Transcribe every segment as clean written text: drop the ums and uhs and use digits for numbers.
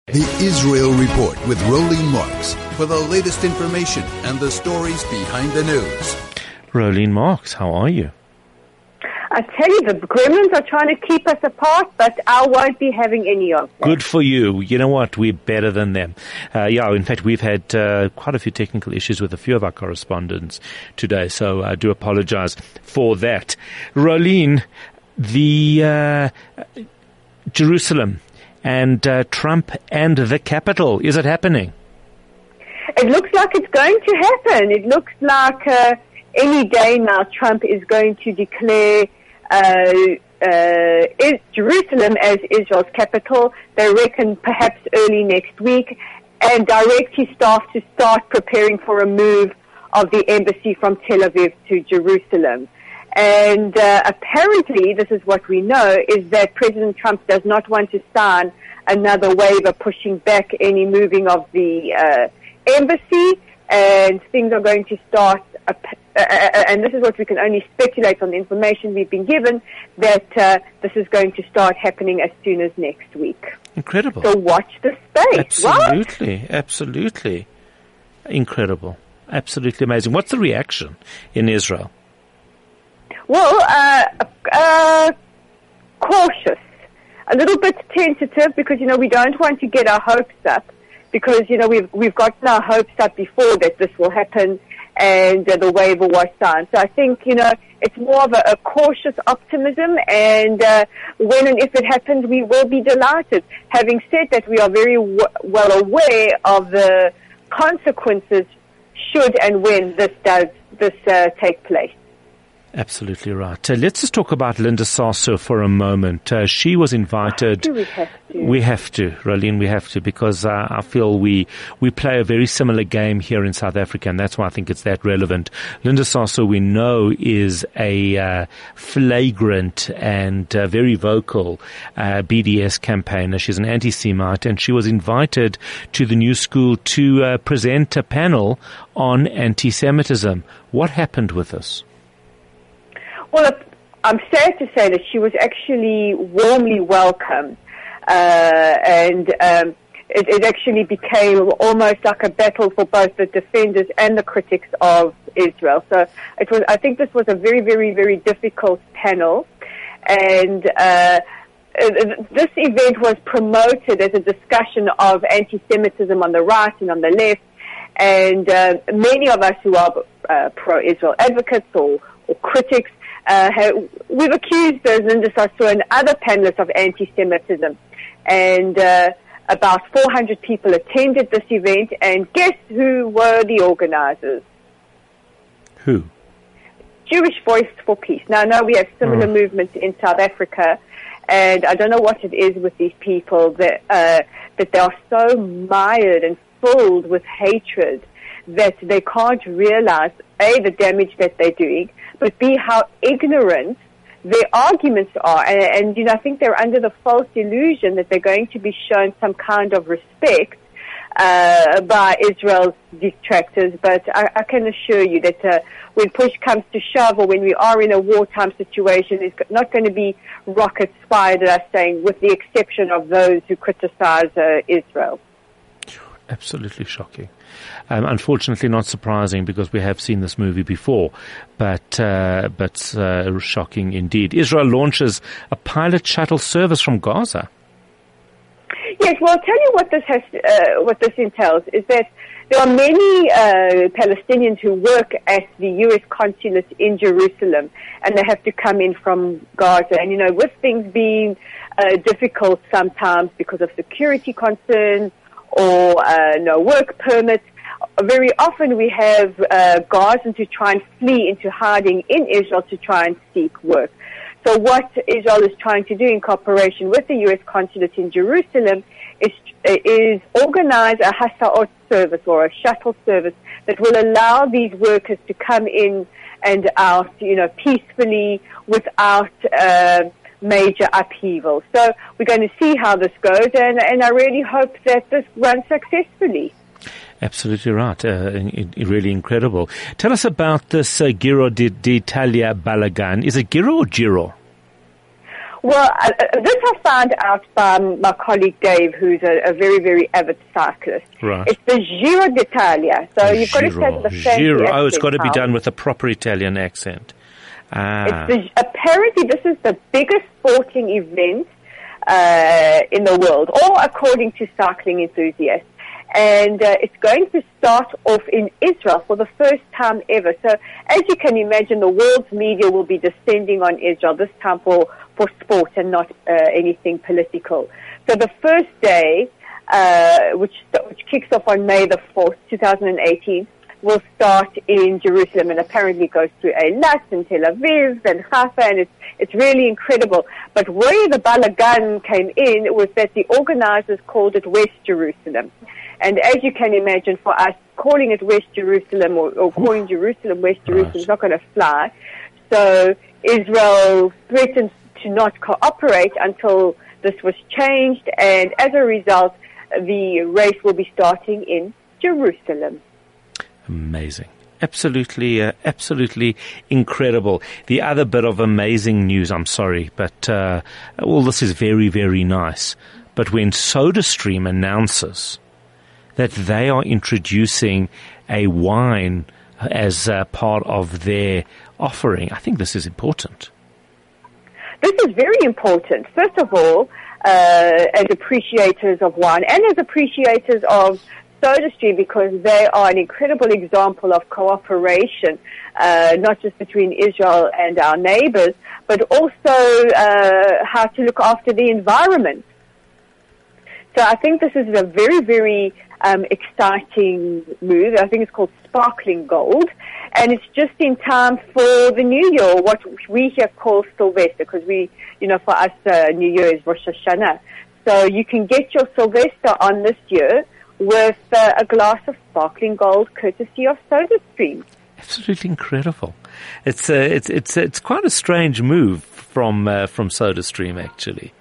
The Israel Report with Rolene Marks for the latest information and the stories behind the news. Rolene Marks, how are you? I tell you, the gremlins are trying to keep us apart, but I won't be having any of that. Good for you. You know what? We're better than them. In fact, we've had quite a few technical issues with a few of our correspondents today, so I do apologize for that. Rolene, the Jerusalem and Trump and the capital, is it happening? It looks like it's going to happen. It looks like any day now Trump is going to declare Jerusalem as Israel's capital. They reckon perhaps early next week, and direct his staff to start preparing for a move of the embassy from Tel Aviv to Jerusalem. And apparently, this is what we know, is that President Trump does not want to sign another waiver pushing back any moving of the embassy, and things are going to start, and this is what we can only speculate on the information we've been given, that this is going to start happening as soon as next week. Incredible. So watch the space, Absolutely, absolutely. Incredible. Absolutely amazing. What's the reaction in Israel? Well, cautious, a little bit tentative, because, we don't want to get our hopes up, because, we've gotten our hopes up before that this will happen, and the waiver was signed. So I think, it's more of a cautious optimism, and when and if it happens, we will be delighted. Having said that, we are very well aware of the consequences should and when this take place. Absolutely right. Let's just talk about Linda Sarsour for a moment. She was invited. Do we have to? We have to, Rolene, we have to, because I feel we play a very similar game here in South Africa, and that's why I think it's that relevant. Linda Sarsour, we know, is a flagrant and very vocal BDS campaigner. She's an anti-Semite, and she was invited to the New School to present a panel on anti-Semitism. What happened with this? Well, I'm sad to say that she was actually warmly welcomed, and it actually became almost like a battle for both the defenders and the critics of Israel. So I think this was a very, very, very difficult panel, and this event was promoted as a discussion of anti-Semitism on the right and on the left, and many of us who are pro-Israel advocates or critics, we've accused Linda Sarsour and other panelists of anti-Semitism, and about 400 people attended this event, and guess who were the organizers? Who? Jewish Voice for Peace. Now, I know we have similar movements in South Africa, and I don't know what it is with these people that they are so mired and filled with hatred that they can't realize, A, the damage that they're doing, but B, how ignorant their arguments are. And I think they're under the false illusion that they're going to be shown some kind of respect by Israel's detractors. But I can assure you that when push comes to shove, or when we are in a wartime situation, it's not going to be rockets fired at us, saying, with the exception of those who criticize Israel. Absolutely shocking. Unfortunately, not surprising, because we have seen this movie before, but shocking indeed. Israel launches a pilot shuttle service from Gaza. Yes, well, I'll tell you what this entails is that there are many Palestinians who work at the U.S. consulate in Jerusalem, and they have to come in from Gaza. And with things being difficult sometimes because of security concerns or no work permits, very often we have Gazans who try and flee into hiding in Israel to try and seek work. So what Israel is trying to do in cooperation with the U.S. consulate in Jerusalem is organize a Hasaot service, or a shuttle service, that will allow these workers to come in and out, peacefully, without major upheaval. So we're going to see how this goes, and I really hope that this runs successfully. Absolutely right. Really incredible. Tell us about this Giro d'Italia Balagan. Is it Giro or Giro? Well, this I found out by my colleague Dave, who's a very, very avid cyclist. Right. It's the Giro d'Italia. So you've got to say the fancy Giro. Oh, it's got to be accent. done with a proper Italian accent. Apparently, this is the biggest sporting event in the world, all according to cycling enthusiasts. And it's going to start off in Israel for the first time ever. So, as you can imagine, the world's media will be descending on Israel, this time for sport and not anything political. So the first day, which kicks off on May the 4th, 2018, will start in Jerusalem, and apparently goes through Eilat and Tel Aviv and Haifa, and it's really incredible. But where the balagan came in was that the organizers called it West Jerusalem. And as you can imagine, for us, calling it West Jerusalem or calling Jerusalem West Jerusalem is not going to fly. So Israel threatened to not cooperate until this was changed, and as a result, the race will be starting in Jerusalem. Amazing. Absolutely incredible. The other bit of amazing news, I'm sorry, but all this is very, very nice. But when SodaStream announces that they are introducing a wine as part of their offering, I think this is important. This is very important. First of all, as appreciators of wine and as appreciators of SodaStream, because they are an incredible example of cooperation, not just between Israel and our neighbors, but also how to look after the environment. So I think this is a very, very exciting move. I think it's called Sparkling Gold, and it's just in time for the New Year, what we here call Sylvester, because for us, New Year is Rosh Hashanah. So you can get your Sylvester on this year with a glass of Sparkling Gold, courtesy of SodaStream. Absolutely incredible. It's quite a strange move from SodaStream, actually.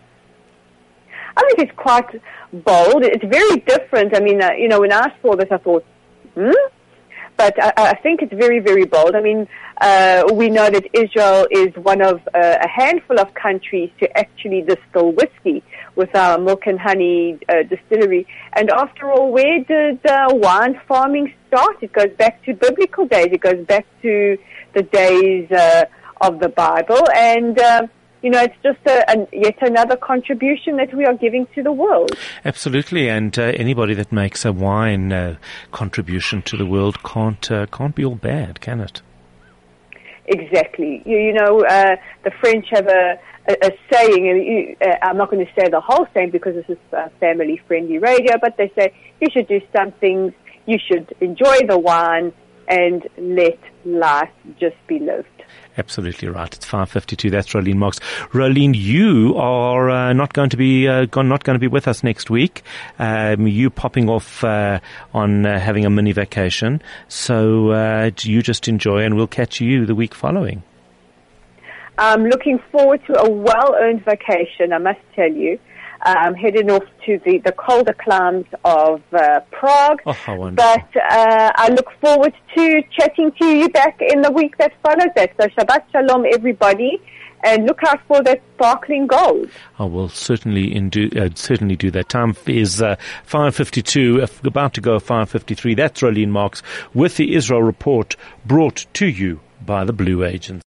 I think it's quite bold. It's very different. I mean, when I saw this, I thought, But I think it's very, very bold. I mean, we know that Israel is one of a handful of countries to actually distill whiskey with our milk and honey distillery. And after all, where did wine farming start? It goes back to biblical days. It goes back to the days of the Bible. And it's just yet another contribution that we are giving to the world. Absolutely, and anybody that makes a wine contribution to the world can't be all bad, can it? Exactly. The French have a saying, I'm not going to say the whole saying because this is family-friendly radio, but they say you should do some things, you should enjoy the wine, and let life just be lived. Absolutely right. It's 5:52. That's Rolene Marks. Rolene, you are not going to be with us next week. You popping off on having a mini vacation. So you just enjoy, and we'll catch you the week following. I'm looking forward to a well-earned vacation, I must tell you. I'm heading off to the colder climes of Prague. Oh, how wonderful. But I look forward to chatting to you back in the week that follows that. So Shabbat Shalom, everybody, and look out for that sparkling gold. I will certainly do that. Time is 5:52, about to go 5:53. That's Rolene Marks with the Israel Report, brought to you by the Blue Agents.